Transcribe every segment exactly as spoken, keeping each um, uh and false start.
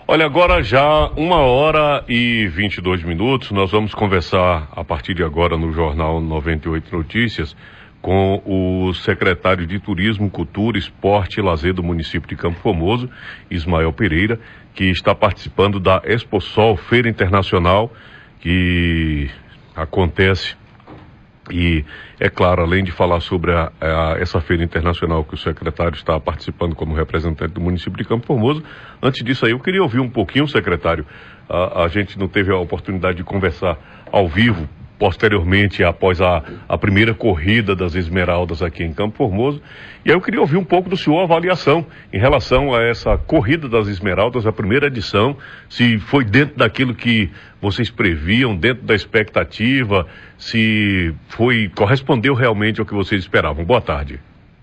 Olha, agora já uma hora e vinte e dois minutos, nós vamos conversar a partir de agora no Jornal noventa e oito Notícias com o secretário de Turismo, Cultura, Esporte e Lazer do município de Campo Formoso, Ismael Pereira, que está participando da Exposol, Feira Internacional, que acontece. E, é claro, além de falar sobre a, a, essa feira internacional que o secretário está participando como representante do município de Campo Formoso, antes disso aí eu queria ouvir um pouquinho, secretário. A, a gente não teve a oportunidade de conversar ao vivo, posteriormente, após a, a primeira corrida das Esmeraldas aqui em Campo Formoso. E aí eu queria ouvir um pouco do senhor a avaliação em relação a essa corrida das Esmeraldas, a primeira edição, se foi dentro daquilo que vocês previam, dentro da expectativa, se foi, correspondeu realmente ao que vocês esperavam. Boa tarde.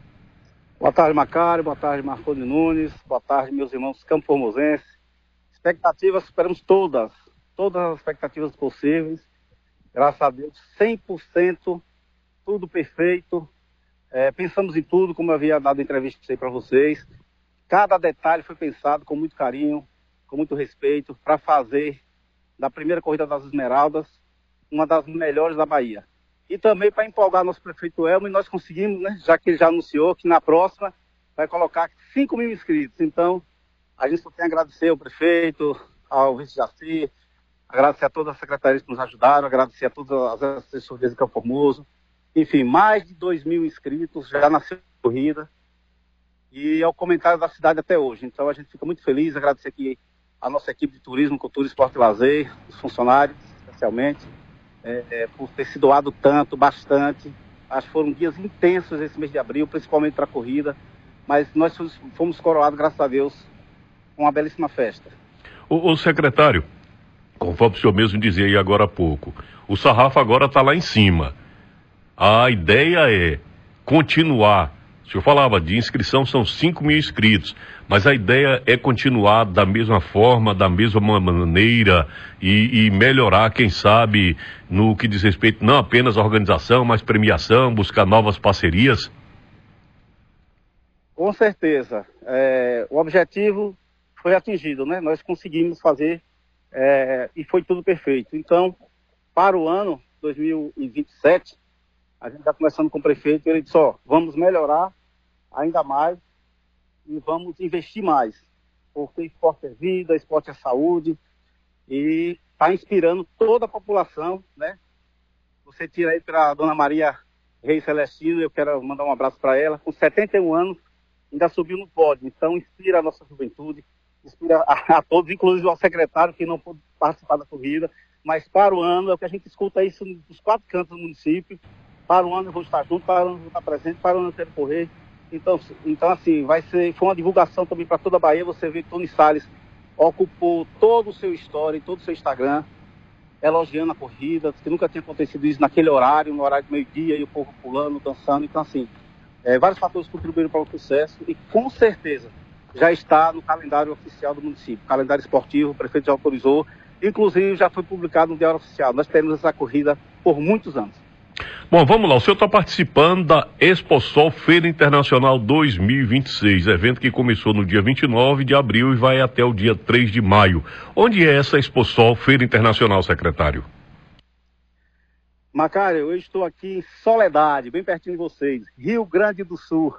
Boa tarde, Macário. Boa tarde, Marconi Nunes. Boa tarde, meus irmãos campo formosenses. Expectativas, superamos todas, todas as expectativas possíveis. Graças a Deus, cem por cento, tudo perfeito. É, pensamos em tudo, como eu havia dado entrevista para vocês. Cada detalhe foi pensado com muito carinho, com muito respeito, para fazer da primeira corrida das Esmeraldas uma das melhores da Bahia. E também para empolgar nosso prefeito Elmo, e nós conseguimos, né, já que ele já anunciou que na próxima vai colocar cinco mil inscritos. Então, a gente só tem a agradecer ao prefeito, ao vice-jaci, agradecer a todas as secretarias que nos ajudaram, agradecer a todas as assessorias de Campo Formoso. Enfim, mais de dois mil inscritos, já nasceu a corrida. E é o comentário da cidade até hoje. Então a gente fica muito feliz, agradecer aqui a nossa equipe de turismo, cultura, esporte e lazer, os funcionários, especialmente, é, é, por ter se doado tanto, bastante. Acho que foram dias intensos esse mês de abril, principalmente para a corrida. Mas nós fomos coroados, graças a Deus, com uma belíssima festa. O, o secretário, conforme o senhor mesmo dizia aí agora há pouco, o sarrafo agora está lá em cima. A ideia é continuar. O senhor falava de inscrição, são cinco mil inscritos, mas a ideia é continuar da mesma forma, da mesma maneira e, e melhorar, quem sabe, no que diz respeito não apenas à organização, mas premiação, buscar novas parcerias? Com certeza. É, o objetivo foi atingido, né? Nós conseguimos fazer É, e foi tudo perfeito. Então, para o ano dois mil e vinte e sete, a gente está conversando com o prefeito e ele disse, ó, vamos melhorar ainda mais e vamos investir mais, porque esporte é vida, esporte é saúde, e está inspirando toda a população, né? Você tira aí para a dona Maria Reis Celestino, eu quero mandar um abraço para ela, com setenta e um anos, ainda subiu no pódio, então inspira a nossa juventude, inspira a, a todos, inclusive ao secretário que não pôde participar da corrida, mas para o ano, é o que a gente escuta isso dos quatro cantos do município, para o ano eu vou estar junto, para o ano eu vou estar presente, para o ano eu quero correr. Então, então assim, vai ser, foi uma divulgação também para toda a Bahia. Você vê que Tony Salles ocupou todo o seu story, todo o seu Instagram, elogiando a corrida, que nunca tinha acontecido isso naquele horário, no horário do meio-dia, e o povo pulando, dançando. Então, assim, é, vários fatores contribuíram para o sucesso e, com certeza, já está no calendário oficial do município, calendário esportivo, o prefeito já autorizou, inclusive já foi publicado no Diário Oficial. Nós teremos essa corrida por muitos anos. Bom, vamos lá, o senhor está participando da Exposol Feira Internacional dois mil e vinte e seis, evento que começou no dia vinte e nove de abril e vai até o dia três de maio. Onde é essa Exposol Feira Internacional, secretário? Macário, eu estou aqui em Soledade, bem pertinho de vocês, Rio Grande do Sul.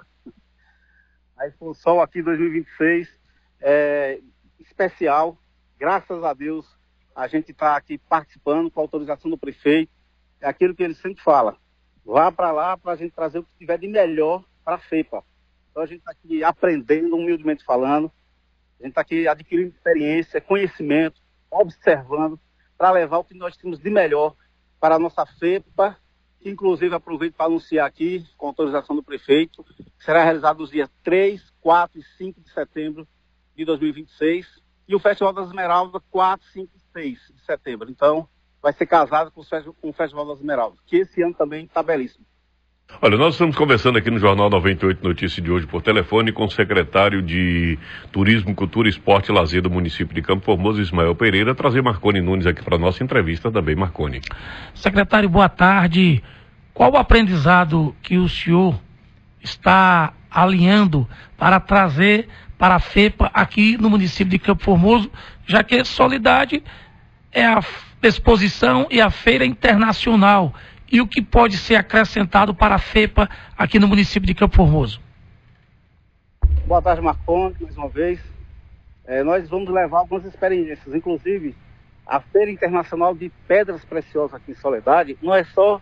A Exposol aqui dois mil e vinte e seis é especial, graças a Deus a gente está aqui participando com a autorização do prefeito. É aquilo que ele sempre fala, vá para lá para a gente trazer o que tiver de melhor para a FEPA. Então a gente está aqui aprendendo, humildemente falando, a gente está aqui adquirindo experiência, conhecimento, observando, para levar o que nós temos de melhor para a nossa FEPA, que inclusive aproveito para anunciar aqui, com autorização do prefeito, que será realizado nos dias três, quatro e cinco de setembro de dois mil e vinte e seis, e o Festival das Esmeraldas quatro, cinco e seis de setembro. Então, vai ser casado com o Festival das Esmeraldas, que esse ano também está belíssimo. Olha, nós estamos conversando aqui no Jornal noventa e oito Notícias de hoje por telefone com o secretário de Turismo, Cultura, Esporte e Lazer do município de Campo Formoso, Ismael Pereira, trazer Marconi Nunes aqui para a nossa entrevista também, Marconi. Secretário, boa tarde. Qual o aprendizado que o senhor está alinhando para trazer para a FEPA aqui no município de Campo Formoso, já que Soledade é a exposição e a feira internacional, e o que pode ser acrescentado para a FEPA aqui no município de Campo Formoso? Boa tarde, Marconi, mais uma vez. É, nós vamos levar algumas experiências, inclusive a Feira Internacional de Pedras Preciosas aqui em Soledade não é só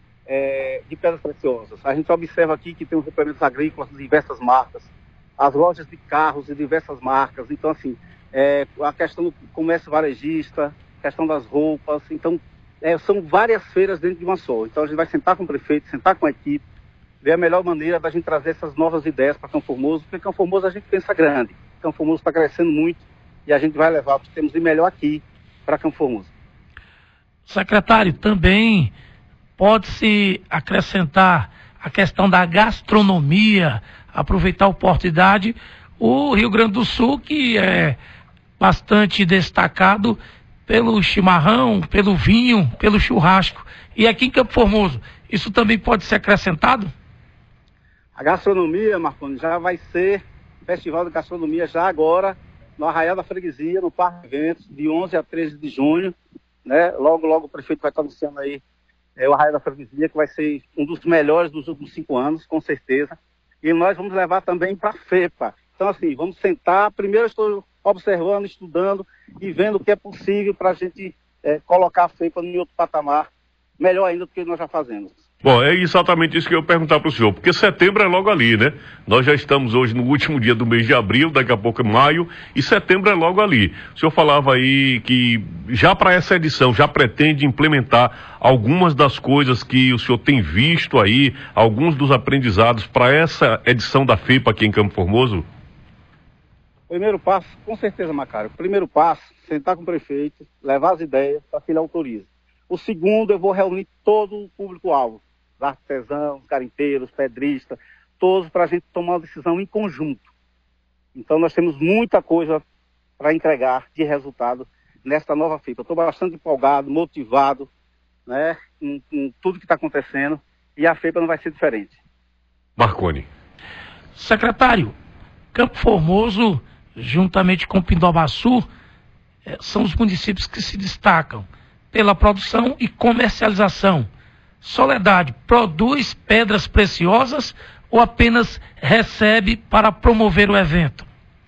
é, de pedras preciosas. A gente observa aqui que tem os suplementos agrícolas de diversas marcas, as lojas de carros de diversas marcas. Então, assim, é, a questão do comércio varejista, a questão das roupas. Então, é, são várias feiras dentro de uma só. Então, a gente vai sentar com o prefeito, sentar com a equipe, ver a melhor maneira da gente trazer essas novas ideias para Campo Formoso, porque Campo Formoso a gente pensa grande. Campo Formoso está crescendo muito e a gente vai levar o que temos de melhor aqui para Campo Formoso. Secretário, também pode-se acrescentar a questão da gastronomia, aproveitar a oportunidade. O Rio Grande do Sul, que é bastante destacado pelo chimarrão, pelo vinho, pelo churrasco. E aqui em Campo Formoso, isso também pode ser acrescentado? A gastronomia, Marconi, já vai ser Festival de Gastronomia já agora, no Arraial da Freguesia, no Parque Eventos, de onze a treze de junho, né? Logo, logo o prefeito vai estar anunciando aí é, o Arraial da Freguesia, que vai ser um dos melhores dos últimos cinco anos, com certeza. E nós vamos levar também para a FEPA. Então, assim, vamos sentar. Primeiro eu estou observando, estudando e vendo o que é possível para a gente é, colocar a FEPA em outro patamar, melhor ainda do que nós já fazemos. Bom, é exatamente isso que eu ia perguntar para o senhor, porque setembro é logo ali, né? Nós já estamos hoje no último dia do mês de abril, daqui a pouco é maio, e setembro é logo ali. O senhor falava aí que já para essa edição, já pretende implementar algumas das coisas que o senhor tem visto aí, alguns dos aprendizados para essa edição da FEPA aqui em Campo Formoso? Primeiro passo, com certeza, Macário. Primeiro passo, sentar com o prefeito, levar as ideias para que ele autorize. O segundo, eu vou reunir todo o público-alvo. Artesãos, garimpeiros, pedristas, todos para a gente tomar uma decisão em conjunto. Então nós temos muita coisa para entregar de resultado nesta nova FEPA. Estou bastante empolgado, motivado, né, em, em tudo que está acontecendo, e a FEPA não vai ser diferente. Marconi. Secretário, Campo Formoso, juntamente com Pindobaçu, são os municípios que se destacam pela produção e comercialização. Soledade produz pedras preciosas ou apenas recebe para promover o evento?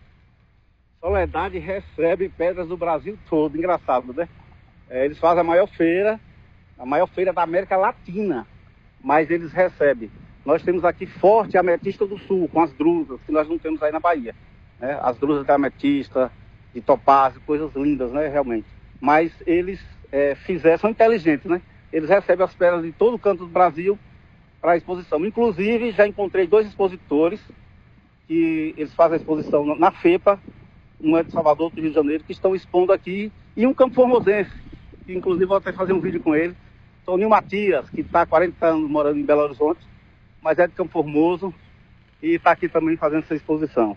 Soledade recebe pedras do Brasil todo, engraçado, né? É, eles fazem a maior feira, a maior feira da América Latina, mas eles recebem. Nós temos aqui forte a Ametista do Sul, com as drusas, que nós não temos aí na Bahia, né? As drusas da ametista, de topázio, coisas lindas, né, realmente. Mas eles é, fizeram, são inteligentes, né? Eles recebem as pedras de todo o canto do Brasil para a exposição. Inclusive, já encontrei dois expositores que eles fazem a exposição na FEPA, um é de Salvador, outro do Rio de Janeiro, que estão expondo aqui, e um campo formosense, que inclusive vou até fazer um vídeo com ele, Toninho Matias, que está há quarenta anos morando em Belo Horizonte, mas é de Campo Formoso, e está aqui também fazendo essa exposição.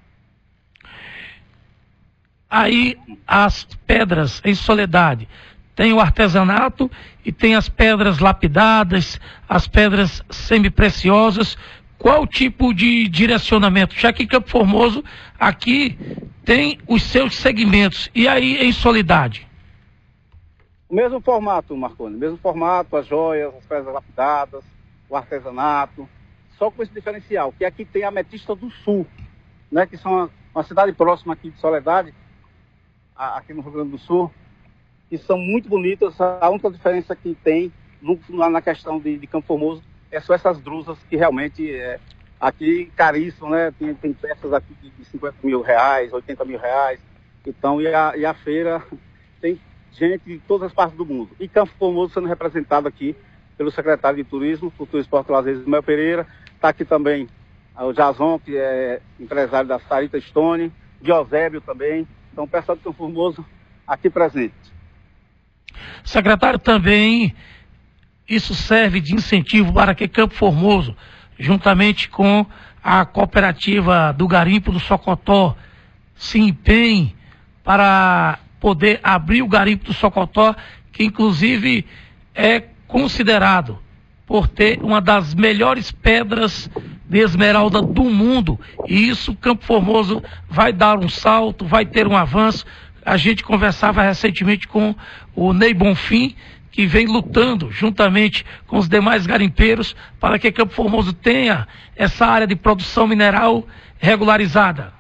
Aí, as pedras em Soledade, tem o artesanato e tem as pedras lapidadas, as pedras semi-preciosas. Qual tipo de direcionamento? Já que Campo Formoso aqui tem os seus segmentos. E aí em Soledade? O mesmo formato, Marconi. Mesmo formato, as joias, as pedras lapidadas, o artesanato. Só com esse diferencial, que aqui tem a Ametista do Sul, né, que são uma, uma cidade próxima aqui de Soledade, a, aqui no Rio Grande do Sul, que são muito bonitas. A única diferença que tem no, na questão de, de Campo Formoso é só essas drusas que realmente é aqui caríssimo, né? Tem, tem peças aqui de cinquenta mil reais, oitenta mil reais. Então, e a, e a feira tem gente de todas as partes do mundo. E Campo Formoso sendo representado aqui pelo secretário de Turismo, Cultura, Esporte e Lazer, Ismael Pereira. Está aqui também o Jason, que é empresário da Sarita Stone, Diosébio também. Então, o pessoal de Campo Formoso aqui presente. Secretário, também isso serve de incentivo para que Campo Formoso, juntamente com a cooperativa do Garimpo do Socotó, se empenhe para poder abrir o Garimpo do Socotó, que inclusive é considerado por ter uma das melhores pedras de esmeralda do mundo. E isso, Campo Formoso vai dar um salto, vai ter um avanço. A gente conversava recentemente com o Ney Bonfim, que vem lutando juntamente com os demais garimpeiros para que Campo Formoso tenha essa área de produção mineral regularizada.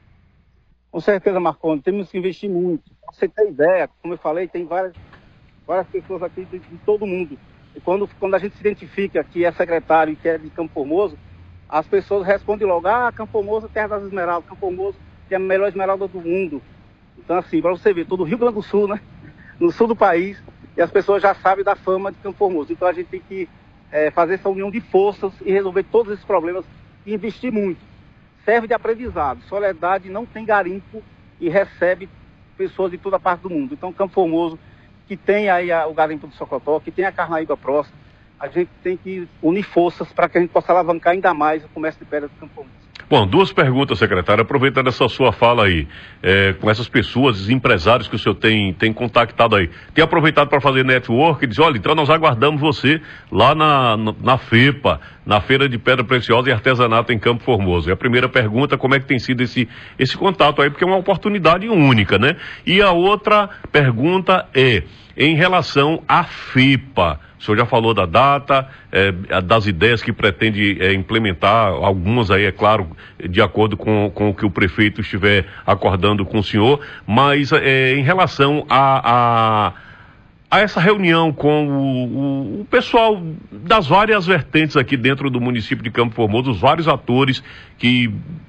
Com certeza, Marconi, temos que investir muito. Pra você ter ideia, como eu falei, tem várias, várias pessoas aqui de, de todo mundo. E quando, quando a gente se identifica que é secretário e que é de Campo Formoso, as pessoas respondem logo: ah, Campo Formoso, terra das esmeraldas, Campo Formoso, que é a melhor esmeralda do mundo. Então, assim, para você ver, todo o Rio Grande do Sul, né? No sul do país, e as pessoas já sabem da fama de Campo Formoso. Então, a gente tem que é, fazer essa união de forças e resolver todos esses problemas e investir muito. Serve de aprendizado. Soledade não tem garimpo e recebe pessoas de toda parte do mundo. Então, Campo Formoso, que tem aí a, o garimpo do Socotó, que tem a Carnaíba próxima, a gente tem que unir forças para que a gente possa alavancar ainda mais o comércio de pedra do Campo Formoso. Bom, duas perguntas, secretário, aproveitando essa sua fala aí, é, com essas pessoas, esses empresários que o senhor tem, tem contactado aí, tem aproveitado para fazer network e dizer: olha, então nós aguardamos você lá na, na, na FEPA, na Feira de Pedra Preciosa e Artesanato em Campo Formoso. E a primeira pergunta, como é que tem sido esse, esse contato aí, porque é uma oportunidade única, né? E a outra pergunta é, em relação à FEPA, o senhor já falou da data, é, das ideias que pretende é, implementar, algumas aí, é claro, de acordo com, com o que o prefeito estiver acordando com o senhor, mas é, em relação a, a, a essa reunião com o, o, o pessoal das várias vertentes aqui dentro do município de Campo Formoso, os vários atores que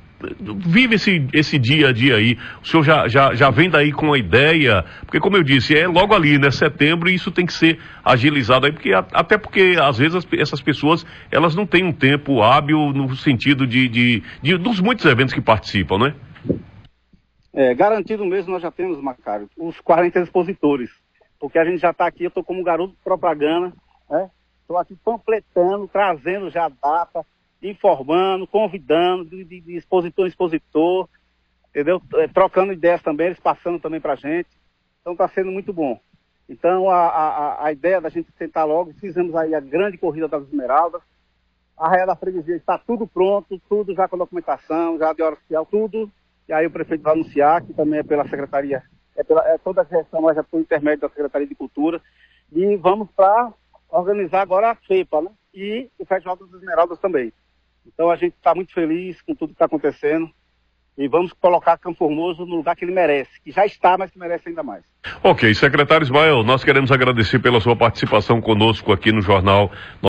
vive esse, esse dia a dia aí, o senhor já, já, já vem daí com a ideia, porque como eu disse, é logo ali, né, setembro, e isso tem que ser agilizado aí, porque, até porque às vezes as, essas pessoas, elas não têm um tempo hábil no sentido de, de, de dos muitos eventos que participam, né? É, garantido mesmo, nós já temos, Macário, os quarenta expositores, porque a gente já está aqui, eu estou como garoto de propaganda, né? Estou aqui panfletando, trazendo já a data, informando, convidando, de, de, de expositor em expositor, entendeu? Trocando ideias também, eles passando também pra gente. Então está sendo muito bom. Então a, a, a ideia da gente sentar logo, fizemos aí a grande corrida das esmeraldas, a Arraial da Freguesia está tudo pronto, tudo já com documentação, já de hora oficial, tudo. E aí o prefeito vai anunciar, que também é pela Secretaria, é, pela, é toda a gestão, mas é por intermédio da Secretaria de Cultura. E vamos para organizar agora a FEPA, né? E o Festival das Esmeraldas também. Então a gente está muito feliz com tudo que está acontecendo e vamos colocar Campo Formoso no lugar que ele merece, que já está, mas que merece ainda mais. Ok, secretário Ismael, nós queremos agradecer pela sua participação conosco aqui no Jornal